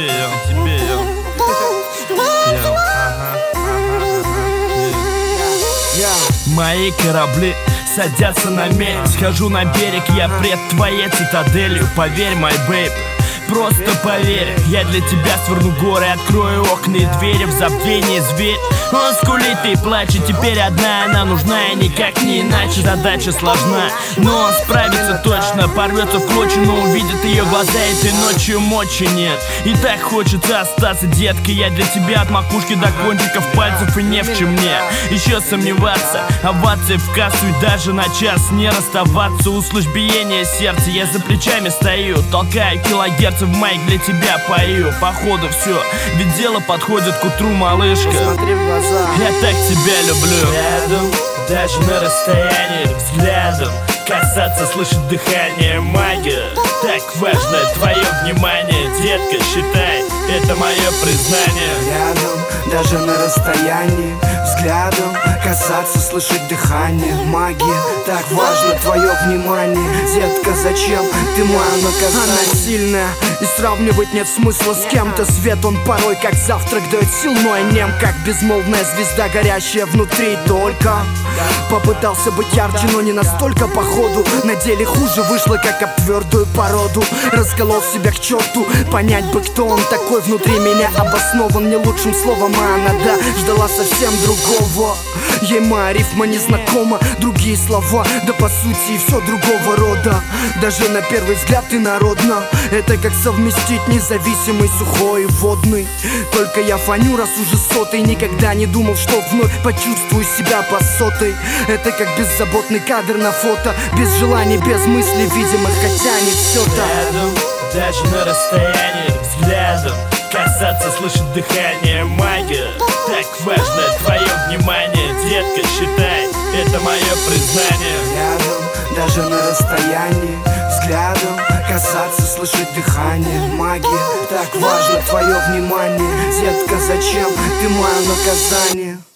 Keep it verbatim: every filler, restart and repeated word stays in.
тебе, я на тебе, я. Я, ага, ага, ага. Мои корабли садятся на мель. Схожу на берег, я пред твоей цитаделью. Поверь, мой бейб, просто поверь. Я для тебя сверну горы, открою окна и двери. В забвении зверь, он скулит и плачет. Теперь одна она нужна, и никак не иначе. Задача сложна, но он справится точно. Порвется в клочья, но увидит ее глаза. Этой ночью мочи нет, и так хочется остаться, детка. Я для тебя от макушки до кончиков пальцев, и не в чем мне еще сомневаться. Овации в кассу и даже на час не расставаться. Услышь биение сердца, я за плечами стою, толкаю килогерцы в майк, для тебя пою. Походу все, ведь дело подходит к утру, малышка. Смотри в глаза. Я так тебя люблю. Рядом, даже на расстоянии, взглядом касаться, слышать дыхание, магия. Так важно твое внимание, детка, считай, это мое признание. Рядом, даже на расстоянии, взглядом касаться, слышать дыхание, магия. Так важно твое внимание, детка, зачем ты мое наказание? Она сильная, и сравнивать нет смысла с кем-то. Свет он порой как завтрак дает сил, но я нем как безмолвная звезда, горящая внутри только. Попытался быть ярче, но не настолько походу. На деле хуже вышло, как об твердую породу. Расколол себя к черту, понять бы, кто он такой внутри меня. Обоснован не лучшим словом, а она, да, ждала совсем другого. Ей моя рифма не знакома, другие слова, да по сути и все другого рода. Даже на первый взгляд инородно. Это как совместить независимый, сухой и водный. Только я фоню, раз уже сотый. Никогда не думал, что вновь почувствую себя по сотой. Это как беззаботный кадр на фото, без желаний, без мыслей видимых, хотя не все так. Рядом, даже на расстоянии, взглядом касаться, слышать дыхание, магия. Так важно твое внимание, детка, считай, это мое признание. Рядом, даже на расстоянии, взглядом касаться, слышать дыхание, магия. Так важно твое внимание, детка, зачем ты мое наказание?